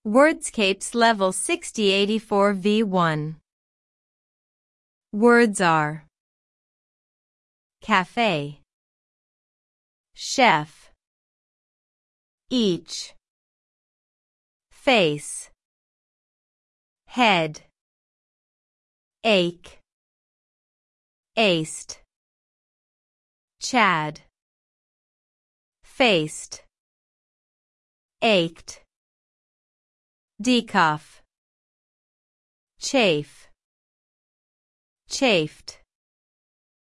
Wordscapes Level 6084 V1. Words are cafe, chef, each, face, head, ache, aced, Chad, faced, ached, decuff, chafe, chafed.